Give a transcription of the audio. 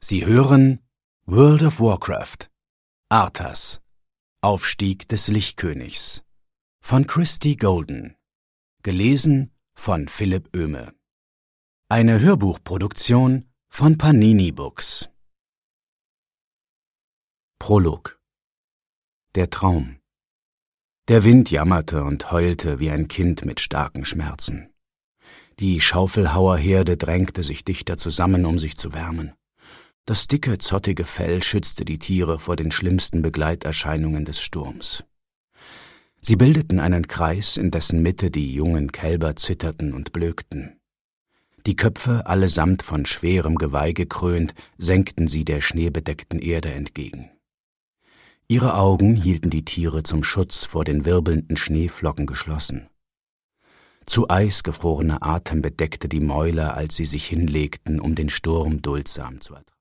Sie hören World of Warcraft, Arthas, Aufstieg des Lichtkönigs von Christie Golden, gelesen von Philipp Oehme. Eine Hörbuchproduktion von Panini Books. Prolog. Der Traum. Der Wind jammerte und heulte wie ein Kind mit starken Schmerzen. Die Schaufelhauerherde drängte sich dichter zusammen, um sich zu wärmen. Das dicke, zottige Fell schützte die Tiere vor den schlimmsten Begleiterscheinungen des Sturms. Sie bildeten einen Kreis, in dessen Mitte die jungen Kälber zitterten und blökten. Die Köpfe, allesamt von schwerem Geweih gekrönt, senkten sie der schneebedeckten Erde entgegen. Ihre Augen hielten die Tiere zum Schutz vor den wirbelnden Schneeflocken geschlossen. Zu Eis gefrorener Atem bedeckte die Mäuler, als sie sich hinlegten, um den Sturm duldsam zu ertragen.